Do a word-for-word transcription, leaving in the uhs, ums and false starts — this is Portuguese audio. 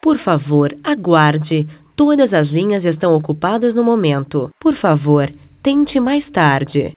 Por favor, aguarde. Todas as linhas estão ocupadas no momento. Por favor, tente mais tarde.